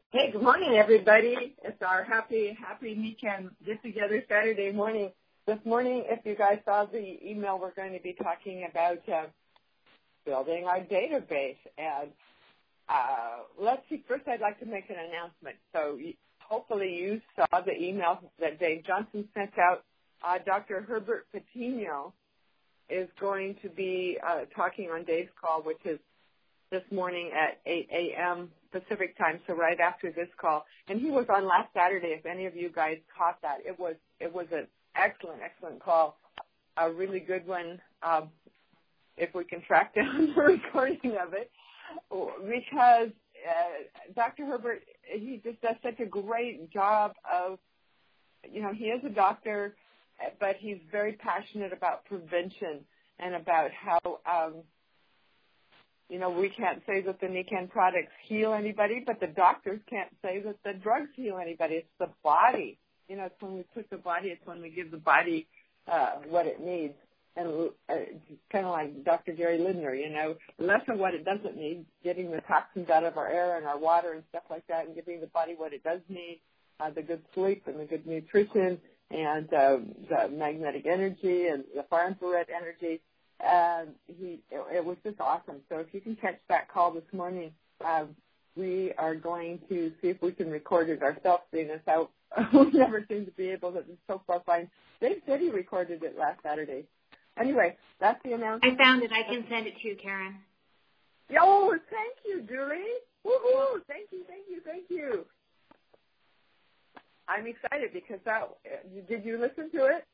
Hey, good morning, everybody. It's our happy weekend get-together Saturday morning. This morning, if you guys saw the email, we're going to be talking about building our database. And let's see, first I'd like to make an announcement. So hopefully you saw the email that Dave Johnson sent out. Dr. Herbert Patino is going to be talking on Dave's call, which is this morning at 8 a.m. Pacific time, so right after this call. And he was on last Saturday, if any of you guys caught that. It was an excellent call, a really good one, if we can track down the recording of it, because Dr. Herbert, he just does such a great job of, he is a doctor, but he's very passionate about prevention and about how, we can't say that the Nican products heal anybody, but the doctors can't say that the drugs heal anybody. It's the body. It's when we put the body, it's when we give the body what it needs. And kind of like Dr. Gary Lindner, less of what it doesn't need, getting the toxins out of our air and our water and stuff like that, and giving the body what it does need, the good sleep and the good nutrition and the magnetic energy and the far infrared energy. And it was just awesome. So if you can catch that call this morning, we are going to see if we can record it ourselves, seeing as how we never seem to be able to so far find. Dave said he recorded it last Saturday. Anyway, that's the announcement. I found it. I can send it to you, Karen. Oh, thank you, Julie. Woohoo! Thank you. I'm excited because did you listen to it?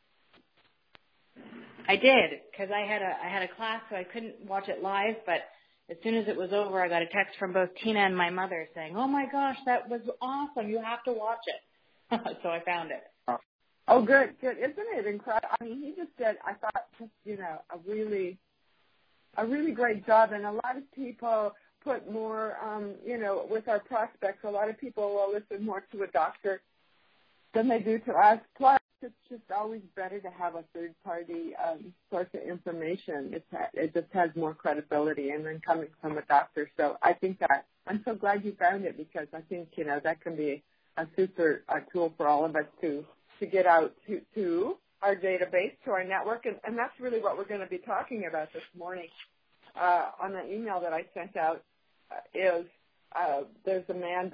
I did, because I had a class, so I couldn't watch it live, but as soon as it was over, I got a text from both Tina and my mother saying, "Oh my gosh, that was awesome. You have to watch it." So I found it. Oh, good. Isn't it incredible? I mean, he just did, I thought, a really great job, and a lot of people put more, with our prospects, a lot of people will listen more to a doctor than they do to us. Plus, it's just always better to have a third-party source of information. It just has more credibility, and then coming from a doctor. So I think that I'm so glad you found it, because I think that can be a super tool for all of us to get out to our database, to our network, and that's really what we're going to be talking about this morning. On the email that I sent out is there's a man,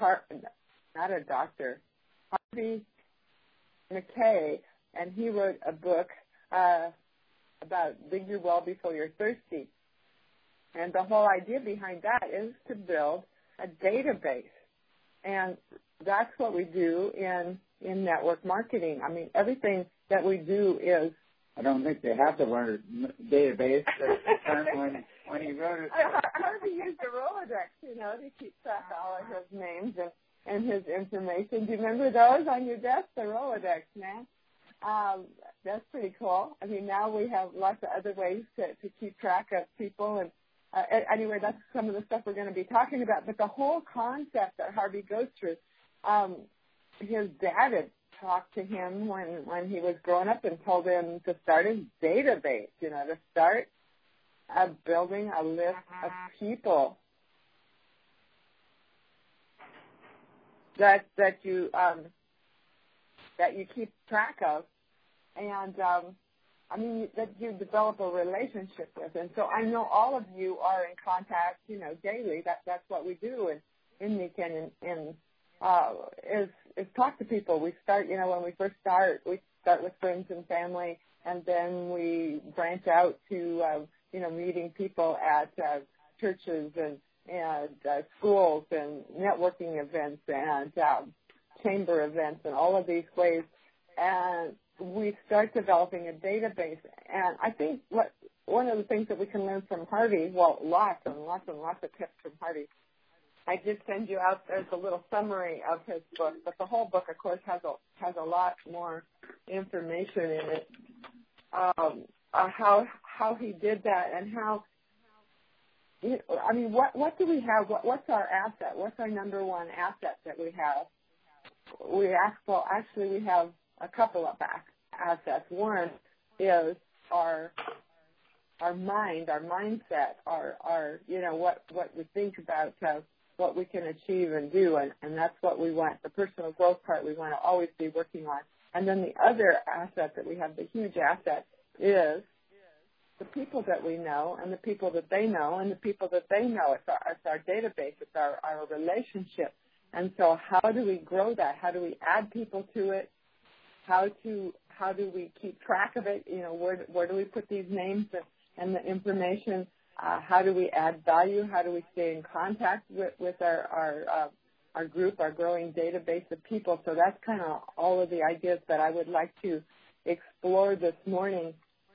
Harvey McKay, and he wrote a book about dig your well before you're thirsty. And the whole idea behind that is to build a database. And that's what we do in network marketing. I mean, everything that we do is... I don't think they have to learn a database. When he wrote it... Harvey used a Rolodex, to keep track of all of his names and his information. Do you remember those on your desk, the Rolodex, man? That's pretty cool. I mean, now we have lots of other ways to keep track of people. And anyway, that's some of the stuff we're going to be talking about. But the whole concept that Harvey goes through, his dad had talked to him when he was growing up and told him to start a database, to start building a list of people that you keep track of, and that you develop a relationship with. And so I know all of you are in contact, daily. That's what we do in Nican, is talk to people. We start, when we first start, we start with friends and family, and then we branch out to meeting people at churches and schools and networking events and chamber events and all of these ways. And we start developing a database. And I think one of the things that we can learn from Harvey, lots and lots of tips from Harvey. I did send you out, there's a little summary of his book, but the whole book, of course, has a lot more information in it. How he did that, and how, what do we have? What's our asset? What's our number one asset that we have? We have a couple of assets. One is our mind, our mindset, our what we think about what we can achieve and do, and that's what we want. The personal growth part we want to always be working on. And then the other asset that we have, the huge asset, is the people that we know and the people that they know and the people that they know. It's our database. It's our relationship. And so how do we grow that? How do we add people to it? How do we keep track of it? Where do we put these names and the information? How do we add value? How do we stay in contact with our group, our growing database of people? So that's kind of all of the ideas that I would like to explore this morning.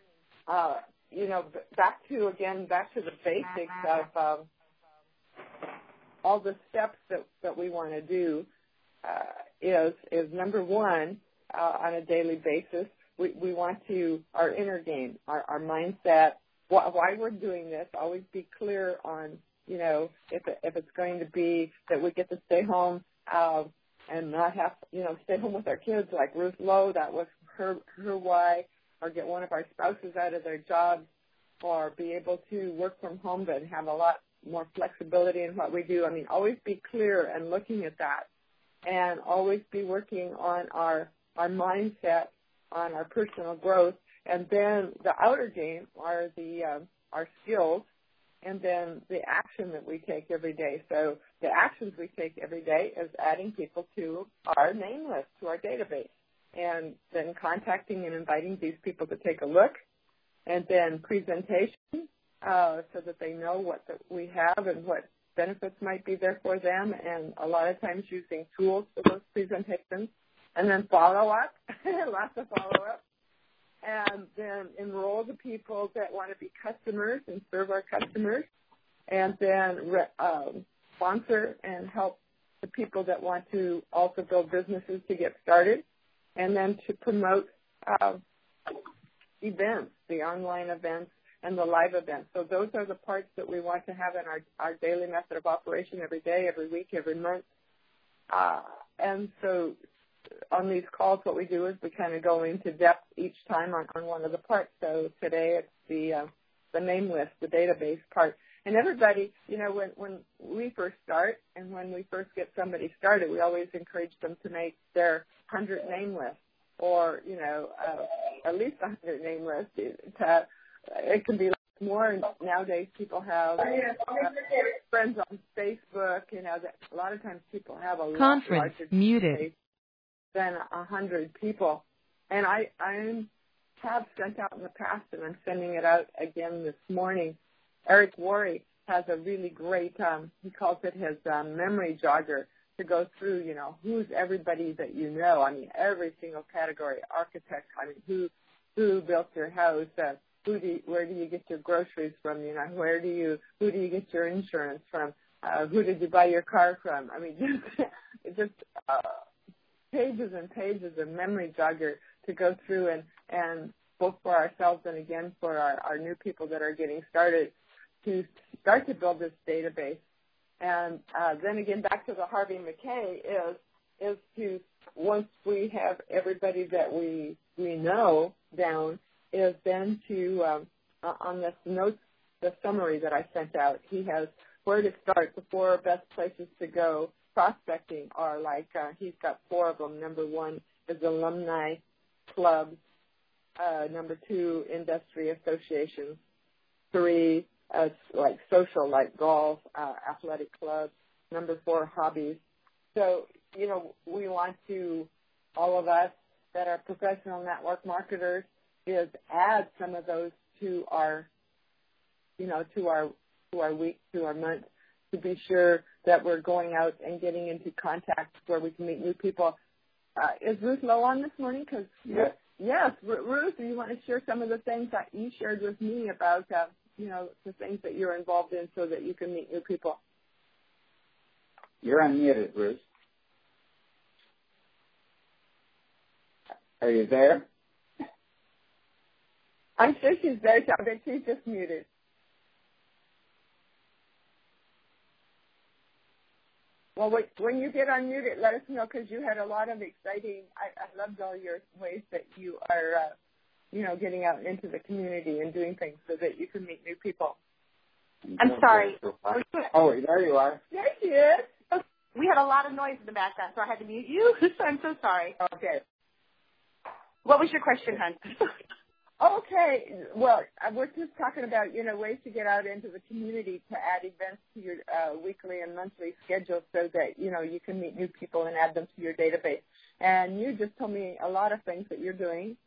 Back to the basics of all the steps that we want to do is number one, on a daily basis, we want to, our inner game, our mindset, why we're doing this, always be clear on, if it's going to be that we get to stay home and not have, stay home with our kids like Ruth Lowe, that was her why, or get one of our spouses out of their jobs, or be able to work from home but have a lot more flexibility in what we do. I mean, always be clear and looking at that, and always be working on our mindset, on our personal growth, and then the outer game are our skills, and then the action that we take every day. So the actions we take every day is adding people to our name list, to our database, and then contacting and inviting these people to take a look, and then presentation so that they know what we have and what benefits might be there for them, and a lot of times using tools for those presentations, and then follow-up, lots of follow-up, and then enroll the people that want to be customers and serve our customers, and then sponsor and help the people that want to also build businesses to get started, and then to promote events, the online events and the live events. So those are the parts that we want to have in our daily method of operation every day, every week, every month. And so on these calls, what we do is we kind of go into depth each time on one of the parts. So today it's the name list, the database part. And everybody, when we first start and when we first get somebody started, we always encourage them to make their 100 name list, or, at least 100 name list. It can be more. Nowadays people have friends on Facebook, a lot of times people have a lot larger muted than 100 people. And I have sent out in the past, and I'm sending it out again this morning. Eric Worre has a really great, he calls it his memory jogger, to go through, who's everybody that you know. I mean, every single category, architects, who built your house, where do you get your groceries from, who do you get your insurance from, who did you buy your car from? I mean, just pages and pages of memory jogger to go through and both for ourselves and again for our new people that are getting started, to start to build this database. And then again, back to the Harvey Mackay is to, once we have everybody that we know down, is then to, on this notes, the summary that I sent out, he has where to start, the 4 best places to go. Prospecting are like, he's got 4 of them. Number 1 is alumni clubs. Number 2, industry associations. 3, like social, like golf, athletic clubs. Number 4, hobbies. So, we want to, all of us that are professional network marketers, is add some of those to our, to our week, to our month, to be sure that we're going out and getting into contact where we can meet new people. Is Ruth Lowe on this morning? Because yes, Ruth, do you want to share some of the things that you shared with me about, the things that you're involved in so that you can meet new people? You're unmuted, Ruth. Are you there? I'm sure she's there, but she's just muted. Well, when you get unmuted, let us know, because you had a lot of exciting, I loved all your ways that you are, getting out into the community and doing things so that you can meet new people. I'm sorry. Oh, there you are. There she is. We had a lot of noise in the background, so I had to mute you. So I'm so sorry. Okay. What was your question, hon? Okay. Well, we're just talking about, ways to get out into the community to add events to your weekly and monthly schedule so that, you can meet new people and add them to your database. And you just told me a lot of things that you're doing.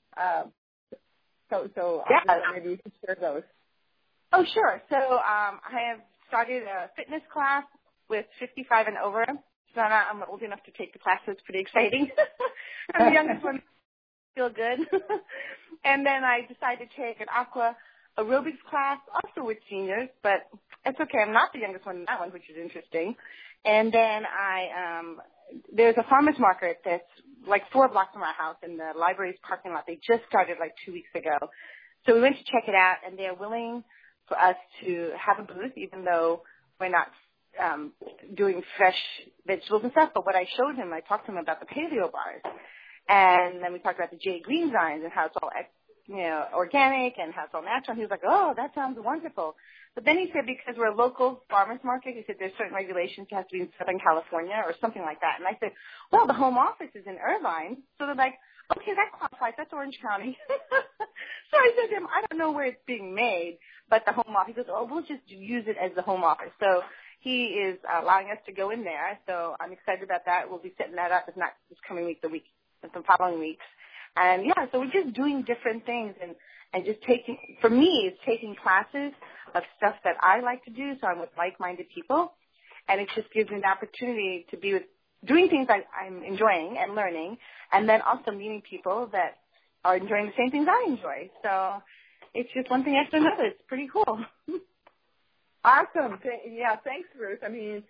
So maybe you could share those. Oh, sure. So I have started a fitness class with 55 and over. So I'm old enough to take the class, so it's pretty exciting. I'm the youngest one. Feel good. And then I decided to take an aqua aerobics class, also with seniors, but it's okay. I'm not the youngest one in that one, which is interesting. And then there's a farmer's market that's like 4 blocks from our house in the library's parking lot. They just started like 2 weeks ago. So we went to check it out, and they're willing for us to have a booth, even though we're not doing fresh vegetables and stuff. But what I showed him, I talked to him about the paleo bars. And then we talked about the J. Green Zines and how it's all, organic and how it's all natural. And he was like, oh, that sounds wonderful. But then he said because we're a local farmer's market, he said there's certain regulations. It has to be in Southern California or something like that. And I said, well, the home office is in Irvine. So they're like, okay, that qualifies. That's Orange County. So I said to him, I don't know where it's being made, but the home office. He goes, oh, we'll just use it as the home office. So he is allowing us to go in there. So I'm excited about that. We'll be setting that up. If not this coming week, the following weeks. And so we're just doing different things and just for me, it's taking classes of stuff that I like to do. So I'm with like-minded people. And it just gives me an opportunity to be doing things I'm enjoying and learning, and then also meeting people that are enjoying the same things I enjoy. So it's just one thing after another. It's pretty cool. Awesome. Thanks, Ruth. I mean,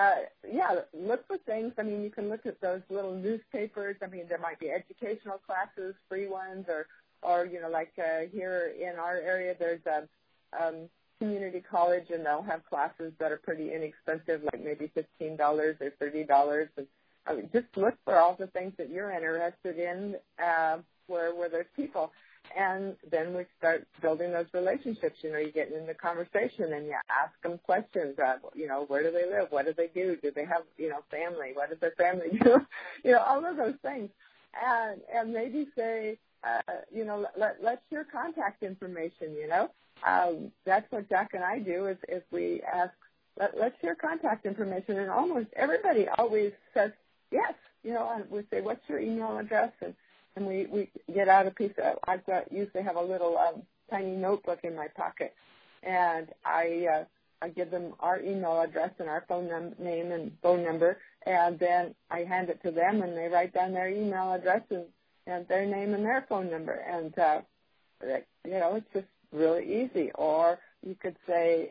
look for things. I mean, you can look at those little newspapers. I mean, there might be educational classes, free ones, or like here in our area, there's a community college, and they'll have classes that are pretty inexpensive, like maybe $15 or $30. And I mean, just look for all the things that you're interested in, where there's people. And then we start building those relationships. You get in the conversation and you ask them questions. Where do they live? What do they do? Do they have, family? What does their family do? All of those things. And maybe say, let's share contact information, That's what Jack and I do is we ask, let's share contact information. And almost everybody always says yes, and we say, what's your email address? And we get out a piece of, usually have a little tiny notebook in my pocket, and I give them our email address and our name and phone number, and then I hand it to them, and they write down their email address and their name and their phone number, and it's just really easy. Or you could say,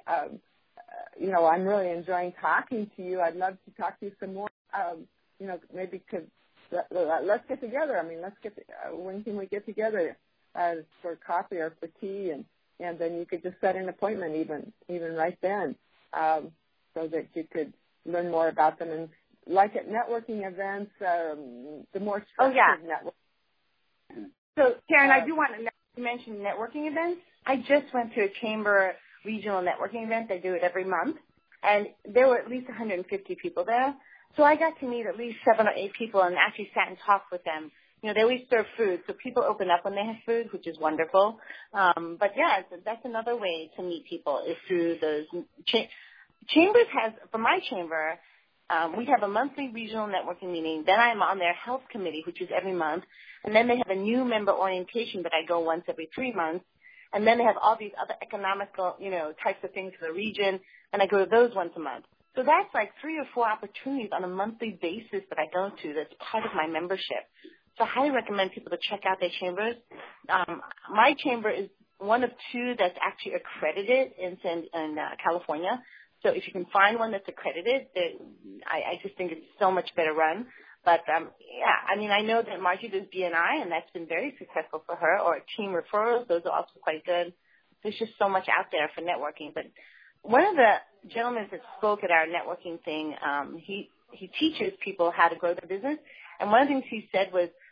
I'm really enjoying talking to you. I'd love to talk to you some more. Maybe let's get together. I mean, when can we get together for coffee or for tea? And then you could just set an appointment even right then, so that you could learn more about them. And like at networking events, the more structured networking. So, Karen, I do want to mention networking events. I just went to a chamber regional networking event. They do it every month, and there were at least 150 people there. So I got to meet at least 7 or 8 people and actually sat and talked with them. They always serve food, so people open up when they have food, which is wonderful. That's another way to meet people is through those chambers. For my chamber, we have a monthly regional networking meeting. Then I'm on their health committee, which is every month. And then they have a new member orientation that I go once every 3 months. And then they have all these other economical, types of things for the region, and I go to those once a month. So that's like 3 or 4 opportunities on a monthly basis that I go to that's part of my membership. So I highly recommend people to check out their chambers. My chamber is one of 2 that's actually accredited in California. So if you can find one that's accredited, I just think it's so much better run. But, I know that Margie does BNI, and that's been very successful for her, or team referrals. Those are also quite good. There's just so much out there for networking. But one of the gentlemen that spoke at our networking thing, he teaches people how to grow their business. And one of the things he said was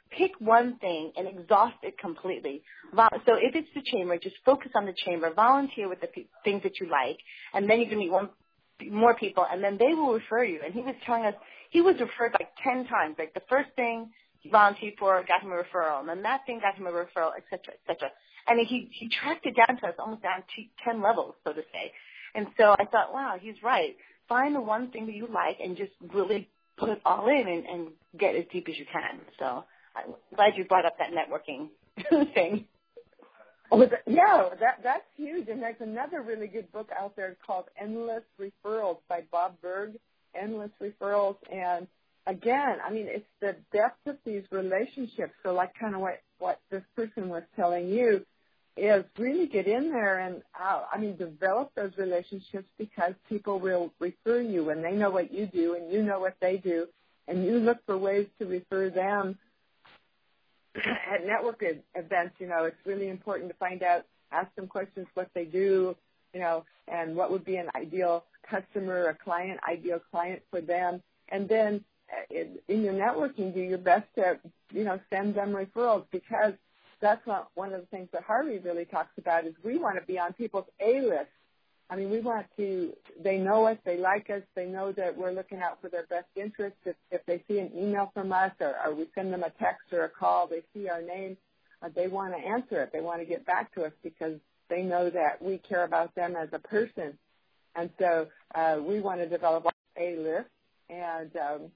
pick one thing and exhaust it completely. So if it's the chamber, just focus on the chamber, volunteer with the things that you like, and then you can meet more people, and then they will refer you. And he was telling us he was referred like 10 times. Like the first thing he volunteered for got him a referral, and then that thing got him a referral, et cetera, et cetera. And he tracked it down to us, almost down to 10 levels, so to say. And so I thought, wow, he's right. Find the one thing that you like and just really put it all in and get as deep as you can. So I'm glad you brought up that networking thing. Oh, that's huge. And there's another really good book out there called Endless Referrals by Bob Berg, Endless Referrals. And again, I mean, it's the depth of these relationships. So like kind of what this person was telling you is really get in there and, develop those relationships, because people will refer you when they know what you do and you know what they do, and you look for ways to refer them. At network events, it's really important to find out, ask them questions, what they do, and what would be an ideal customer, ideal client for them. And then in your networking, do your best to, send them referrals, because that's one of the things that Harvey really talks about is we want to be on people's A-list. I mean, they know us, they like us, they know that we're looking out for their best interests. If they see an email from us or we send them a text or a call, they see our name, they want to answer it. They want to get back to us because they know that we care about them as a person. And so we want to develop our A-list and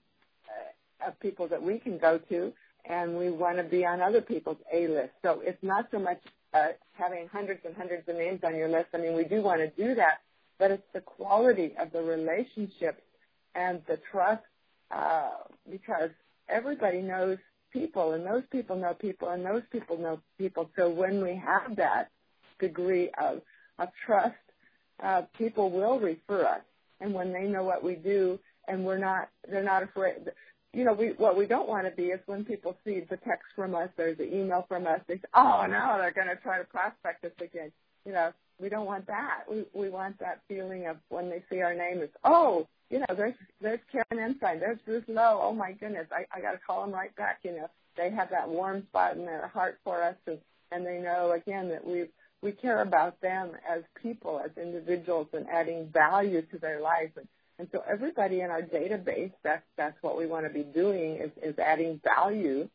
of people that we can go to, and we want to be on other people's A-list. So it's not so much having hundreds and hundreds of names on your list. I mean, we do want to do that, but it's the quality of the relationships and the trust, because everybody knows people, and those people know people, and those people know people. So when we have that degree of trust, people will refer us. And when they know what we do, and they're not afraid. What we don't want to be is when people see the text from us or the email from us, they say, oh, no, they're going to try to prospect us again. We don't want that. We want that feeling of when they see our name is, oh, there's Karen Ensign, there's Bruce Lowe. Oh, my goodness, I got to call them right back. They have that warm spot in their heart for us, and they know, again, that we care about them as people, as individuals, and adding value to their life. And so everybody in our database, that's what we want to be doing is adding value.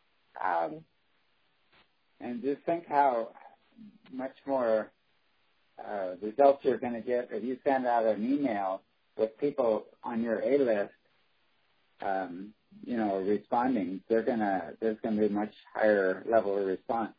And just think how much more results you're going to get if you send out an email with people on your A-list, responding. There's going to be a much higher level of response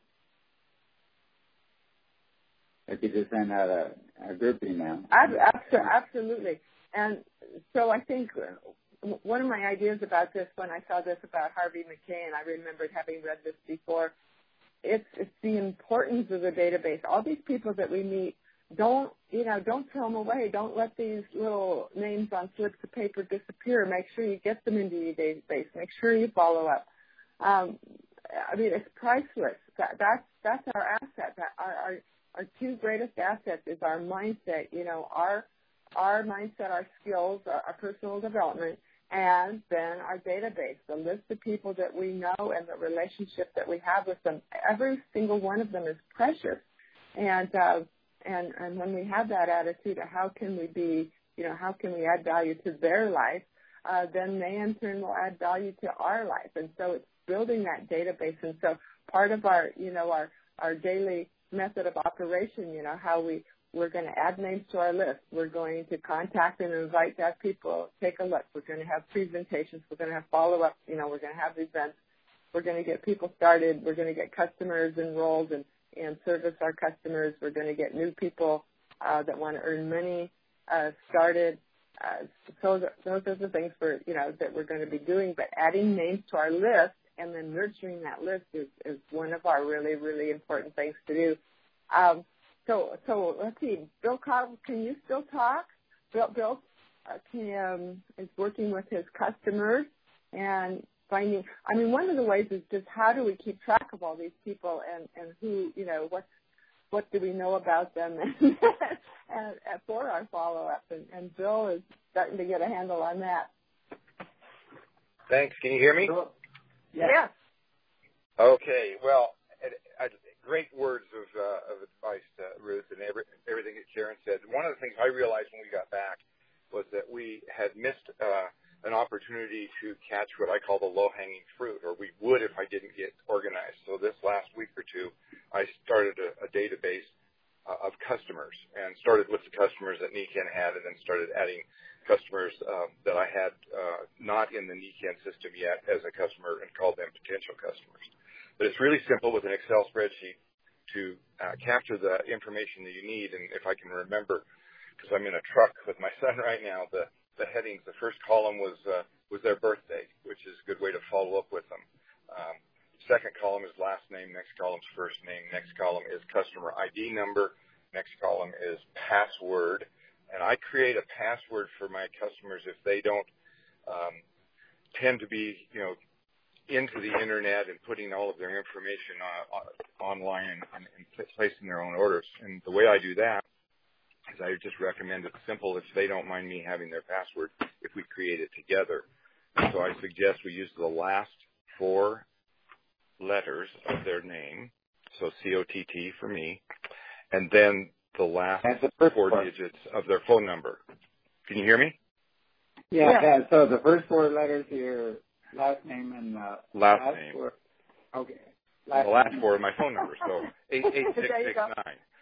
if you just send out a group email. Absolutely. And so I think one of my ideas about this, when I saw this about Harvey Mackay, and I remembered having read this before, it's the importance of the database. All these people that we meet, don't throw them away. Don't let these little names on slips of paper disappear. Make sure you get them into your database. Make sure you follow up. It's priceless. That's our asset. Our two greatest assets is our mindset. Our mindset, our skills, our personal development, and then our database, the list of people that we know and the relationship that we have with them. Every single one of them is precious. And when we have that attitude of how can we add value to their life, then they in turn will add value to our life. And so it's building that database. And so part of our daily method of operation, how we're going to add names to our list. We're going to contact and invite that people take a look. We're going to have presentations. We're going to have follow-up. We're going to have events. We're going to get people started. We're going to get customers enrolled and service our customers. We're going to get new people that want to earn money started. So those are the things that we're going to be doing. But adding names to our list and then nurturing that list is one of our really, really important things to do. So let's see. Bill Cobb, can you still talk? Bill is working with his customers and finding. One of the ways is just how do we keep track of all these people and who, what do we know about them and for our follow-up. And Bill is starting to get a handle on that. Thanks. Can you hear me? Yeah. Okay. Well, great words of advice, Ruth, and everything that Karen said. One of the things I realized when we got back was that we had missed an opportunity to catch what I call the low-hanging fruit, or we would if I didn't get organized. So this last week or two, I started a database of customers and started with the customers that NECAN had, and then started adding customers that I had not in the NECAN system yet as a customer, and called them potential customers. But it's really simple with an Excel spreadsheet to capture the information that you need. And if I can remember, because I'm in a truck with my son right now, the headings, the first column was their birthday, which is a good way to follow up with them. Second column is last name, next column is first name, next column is customer ID number, next column is password. And I create a password for my customers if they don't tend to be, into the internet and putting all of their information online and placing their own orders. And the way I do that is I just recommend it's simple if they don't mind me having their password if we create it together. And so I suggest we use the last 4 letters of their name, so COTT for me, and then the last 4 digits of their phone number. Can you hear me? Yeah. So the first 4 letters of your last name and last name. 4. Okay. The last 4 of my phone number, so 88669.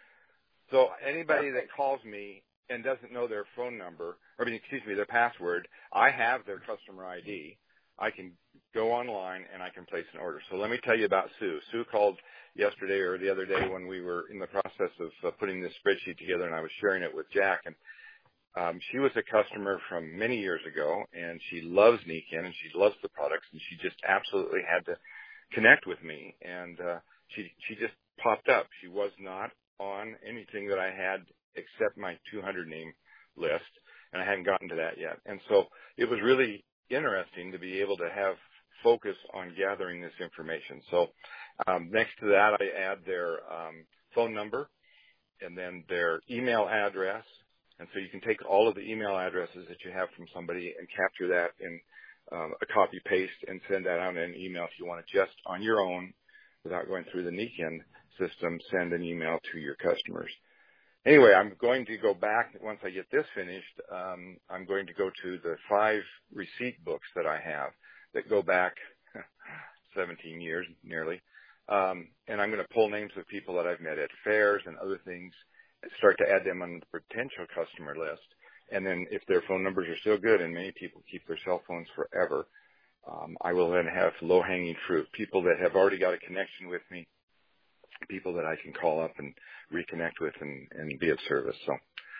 So anybody that calls me and doesn't know their phone number, their password, I have their customer ID. I can go online and I can place an order. So let me tell you about Sue. Sue called yesterday or the other day when we were in the process of putting this spreadsheet together, and I was sharing it with Jack. And she was a customer from many years ago, and she loves NECAN, and she loves the products, and she just absolutely had to connect with me. And she just popped up. She was not on anything that I had except my 200 name list, and I hadn't gotten to that yet. And so it was really interesting to be able to have focus on gathering this information. So next to that, I add their phone number and then their email address. And so you can take all of the email addresses that you have from somebody and capture that in a copy paste and send that out in an email if you want to just on your own without going through the NECAN system, send an email to your customers. Anyway, I'm going to go back once I get this finished. I'm going to go to the 5 receipt books that I have that go back 17 years nearly. And I'm going to pull names of people that I've met at fairs and other things, start to add them on the potential customer list. And then if their phone numbers are still good, and many people keep their cell phones forever, I will then have low-hanging fruit, people that have already got a connection with me, people that I can call up and reconnect with and be of service. So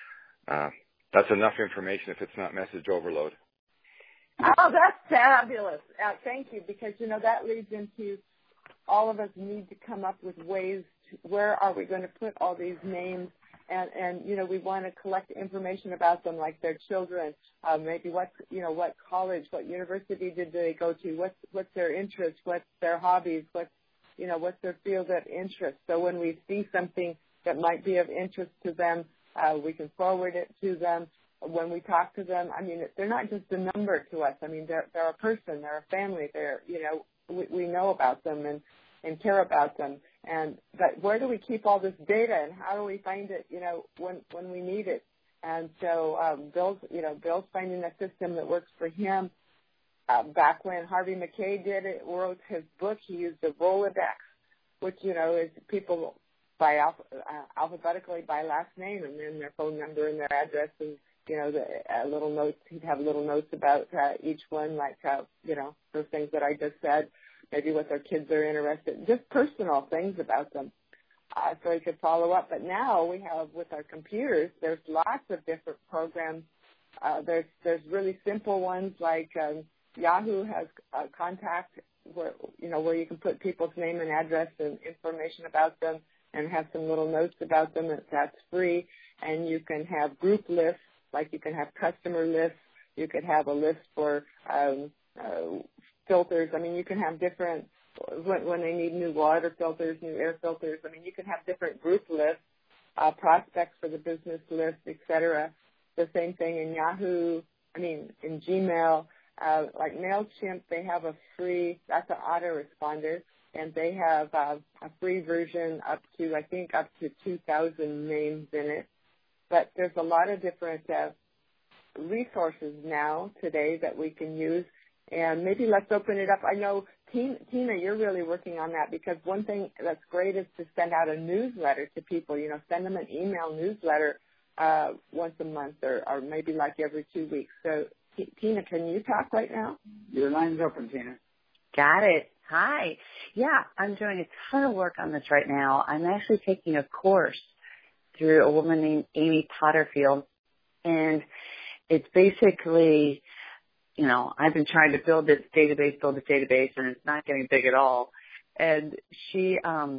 that's enough information if it's not message overload. Oh, that's fabulous. Thank you, because, that leads into all of us need to come up with ways where are we going to put all these names, and we want to collect information about them, like their children, maybe what college, what university did they go to, what's their interest, what's their hobbies, what's their field of interest. So when we see something that might be of interest to them, we can forward it to them. When we talk to them, they're not just a number to us. They're a person, they're a family. We know about them and care about them. But where do we keep all this data, and how do we find it, when we need it? And so Bill's finding a system that works for him. Back when Harvey Mackay wrote his book, he used a Rolodex, which, is people by alphabetically by last name, and then their phone number and their address, and, little notes. He'd have little notes about each one, like, those things that I just said, maybe what their kids are interested in, just personal things about them. So he could follow up. But now we have, with our computers, there's lots of different programs. There's really simple ones like Yahoo has contact where you can put people's name and address and information about them and have some little notes about them. That's free. And you can have group lists, like you can have customer lists. You could have a list for filters. You can have different, when they need new water filters, new air filters. You can have different group lists, prospects for the business list, etc. The same thing in Yahoo, in Gmail. Like MailChimp, they have a free, that's an autoresponder. and they have a free version up to 2,000 names in it. But there's a lot of different resources now today that we can use, and maybe let's open it up. I know, Tina, you're really working on that, because one thing that's great is to send out a newsletter to people, send them an email newsletter once a month or maybe like every 2 weeks. So, Tina, can you talk right now? Your line's open, Tina. Got it. Hi. Yeah, I'm doing a ton of work on this right now. I'm actually taking a course through a woman named Amy Potterfield, and it's basically, I've been trying to build this database, and it's not getting big at all. And she,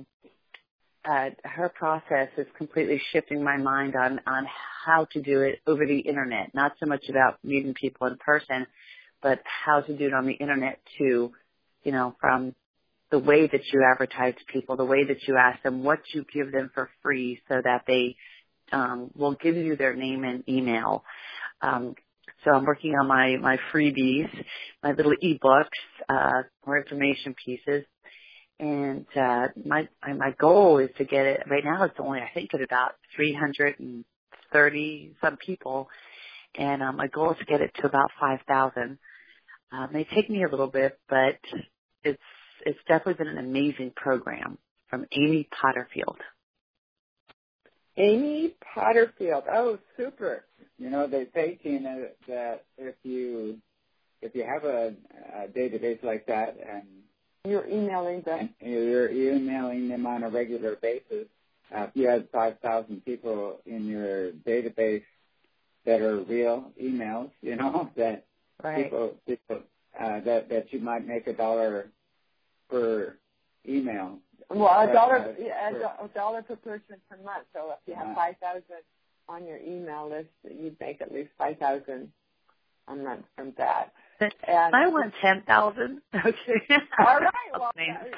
her process is completely shifting my mind on how to do it over the internet. Not so much about meeting people in person, but how to do it on the internet too, from the way that you advertise to people, the way that you ask them, what you give them for free so that they will give you their name and email. So I'm working on my freebies, my little ebooks, more information pieces. And my goal is to get it, right now it's only, I think, at about 330 some people. And my goal is to get it to about 5,000. It may take me a little bit, but it's definitely been an amazing program from Amy Potterfield. Amy Potterfield. Oh, super. They say, Tina, that if you have a database like that and you're emailing them, on a regular basis, if you had 5,000 people in your database that are real emails, that right. people that you might make $1 per email. Well, a dollar per person per month. So if you have 5,000 on your email list, you'd make at least 5,000 a month from that. And I want 10,000. Okay. All right. Well,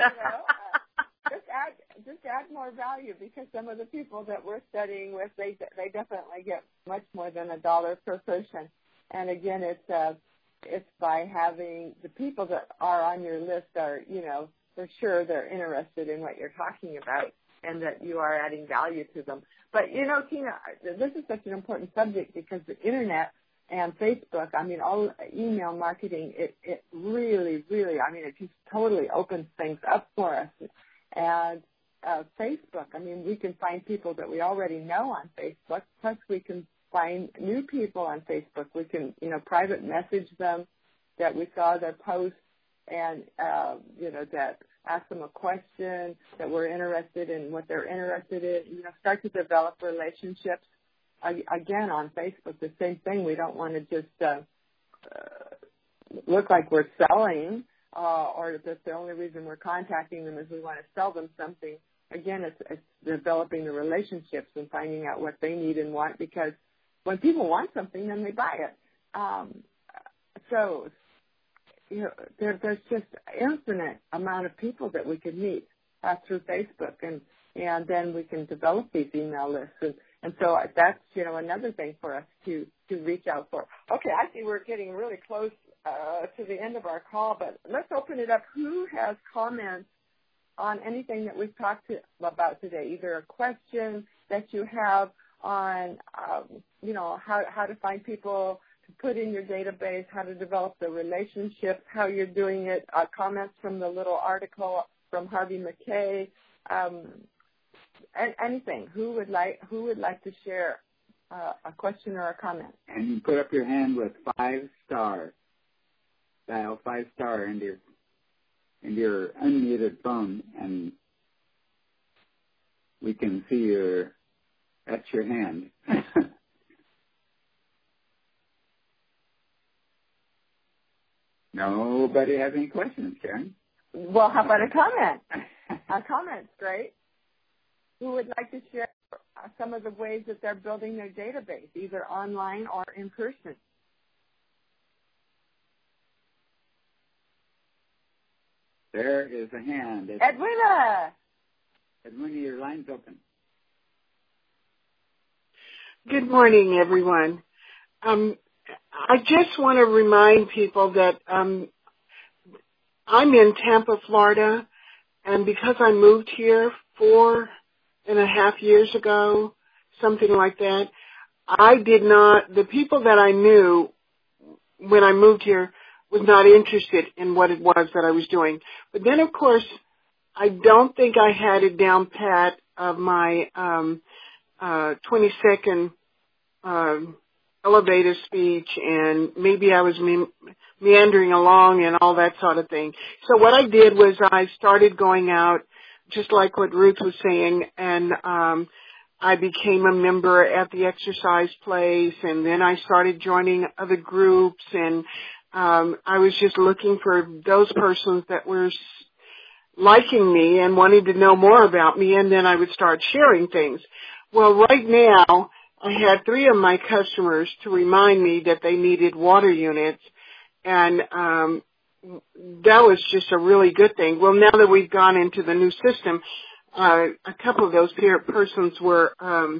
just add more value, because some of the people that we're studying with, they definitely get much more than $1 per person. And again, it's by having the people that are on your list are, for sure they're interested in what you're talking about and that you are adding value to them. But, Tina, this is such an important subject, because the Internet and Facebook, all email marketing, it really, really, it just totally opens things up for us. And Facebook, we can find people that we already know on Facebook, plus we can find new people on Facebook. We can, private message them that we saw their post and, that ask them a question, that we're interested in what they're interested in, start to develop relationships. Again, on Facebook, the same thing. We don't want to just look like we're selling or that the only reason we're contacting them is we want to sell them something. Again, it's developing the relationships and finding out what they need and want, because when people want something, then they buy it. So, there's just infinite amount of people that we could meet through Facebook, and then we can develop these email lists. And so that's, another thing for us to reach out for. Okay, I see we're getting really close to the end of our call, but let's open it up. Who has comments on anything that we've talked about today, either a question that you have on, how to find people to put in your database, how to develop the relationships, how you're doing it, comments from the little article from Harvey Mackay, anything. Who would like to share a question or a comment? And you put up your hand with 5 stars. Dial 5 star into your unmuted phone, and we can see that's your hand. Nobody has any questions, Karen? Well, how about a comment? A comment's great. Who would like to share some of the ways that they're building their database, either online or in person? There is a hand. Edwina, your line's open. Good morning, everyone. I just want to remind people that I'm in Tampa, Florida, And because I moved here 4.5 years ago, something like that, the people that I knew when I moved here was not interested in what it was that I was doing. But then, of course, I don't think I had it down pat of my 20-second elevator speech, and maybe I was meandering along and all that sort of thing. So what I did was I started going out, just like what Ruth was saying, and I became a member at the exercise place, and then I started joining other groups, and I was just looking for those persons that were liking me and wanting to know more about me, and then I would start sharing things. Well, right now, I had 3 of my customers to remind me that they needed water units, and that was just a really good thing. Well, now that we've gone into the new system, a couple of those persons were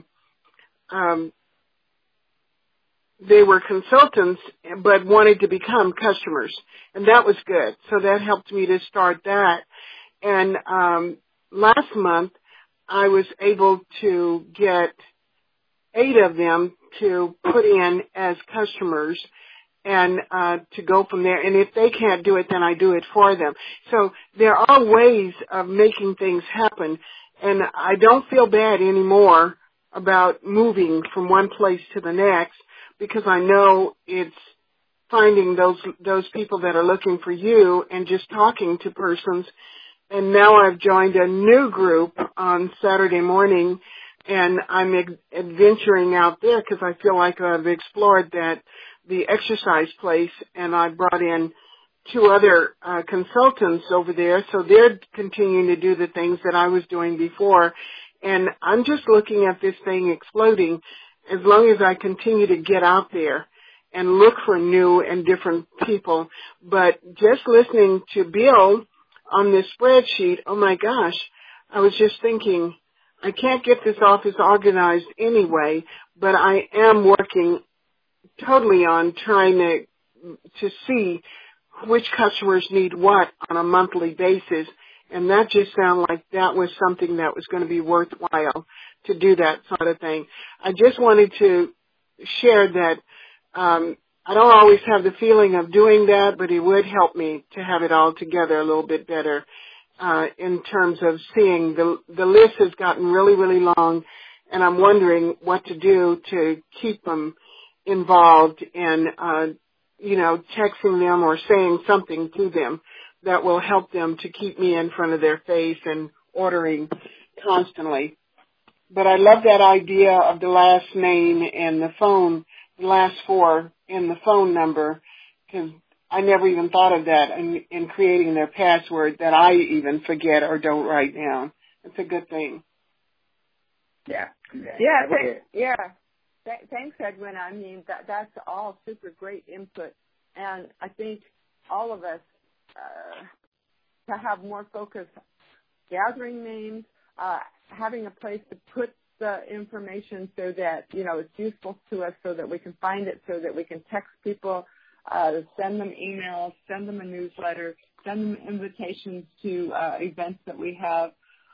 they were consultants but wanted to become customers, and that was good. So that helped me to start that. And last month, I was able to get 8 of them to put in as customers and to go from there. And if they can't do it, then I do it for them. So there are ways of making things happen, and I don't feel bad anymore about moving from one place to the next, because I know it's finding those people that are looking for you and just talking to persons. And now I've joined a new group on Saturday morning, and I'm adventuring out there because I feel like I've explored the exercise place, and I brought in 2 other consultants over there, so they're continuing to do the things that I was doing before. And I'm just looking at this thing exploding as long as I continue to get out there and look for new and different people. But just listening to Bill on this spreadsheet, oh my gosh, I was just thinking, I can't get this office organized anyway, but I am working totally on trying to see which customers need what on a monthly basis, and that just sounded like that was something that was going to be worthwhile to do that sort of thing. I just wanted to share that I don't always have the feeling of doing that, but it would help me to have it all together a little bit better in terms of seeing the list has gotten really, really long, and I'm wondering what to do to keep them involved and, texting them or saying something to them that will help them to keep me in front of their face and ordering constantly. But I love that idea of the last name and the phone, the last 4 in the phone number, because I never even thought of that in creating their password that I even forget or don't write down. It's a good thing. Yeah. Thanks, Edwin. I mean, that's all super great input. And I think all of us to have more focus, gathering names, having a place to put the information so that, it's useful to us, so that we can find it, so that we can text people, send them emails, send them a newsletter, send them invitations to events that we have,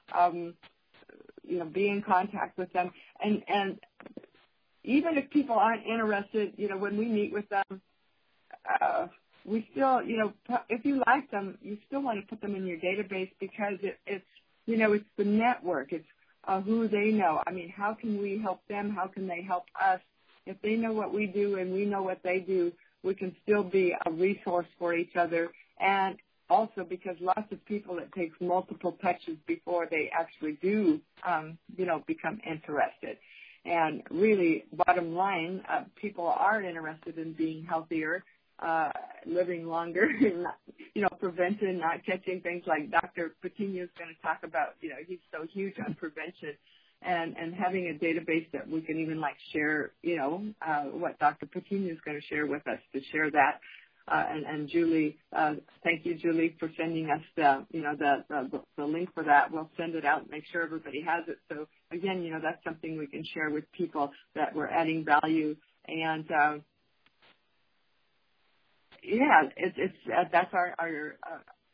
be in contact with them. And even if people aren't interested, when we meet with them, we still, if you like them, you still want to put them in your database, because it's the network. It's who they know. I mean, how can we help them? How can they help us? If they know what we do and we know what they do, we can still be a resource for each other. And also, because lots of people, it takes multiple touches before they actually do, become interested. And really, bottom line, people are interested in being healthier, living longer, prevention, not catching things like Dr. Patino is going to talk about. He's so huge on prevention, and having a database that we can even share, what Dr. Patino is going to share with us, to share that. And Julie, thank you, Julie, for sending us the link for that. We'll send it out and make sure everybody has it. So again, that's something we can share with people, that we're adding value. And it's that's our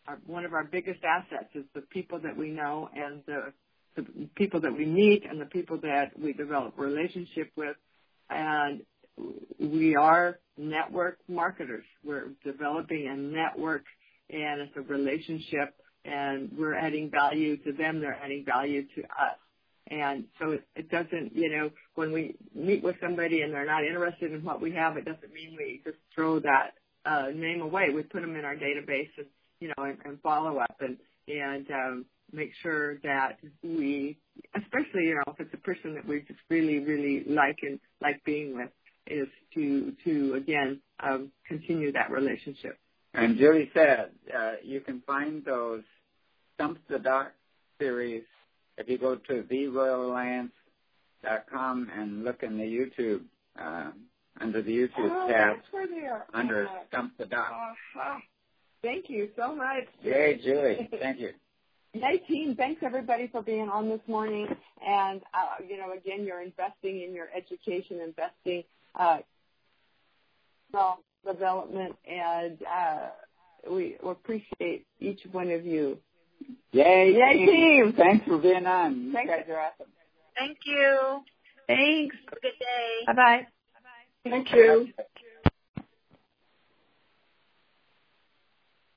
one of our biggest assets is the people that we know and the people that we meet and the people that we develop relationship with. And we are network marketers. We're developing a network, and it's a relationship, and we're adding value to them. They're adding value to us. And so it doesn't, when we meet with somebody and they're not interested in what we have, it doesn't mean we just throw that name away. We put them in our database and, and follow up and make sure that we, especially, if it's a person that we just really, really like and like being with, is to again, continue that relationship. And Julie said, you can find those Stump the Doc series if you go to theroyalalliance.com and look in the YouTube, under the YouTube tab, that's where they are. under Stump the Doc. Thank you so much. Yay, Julie. Thank you. Yay, team. Thanks, everybody, for being on this morning. And, again, you're investing in your education, investing development, and we appreciate each one of you. Yay, team. Thanks for being on. Thanks. You guys are awesome. Thank you. Thanks. Have a good day. Bye-bye. Thank you.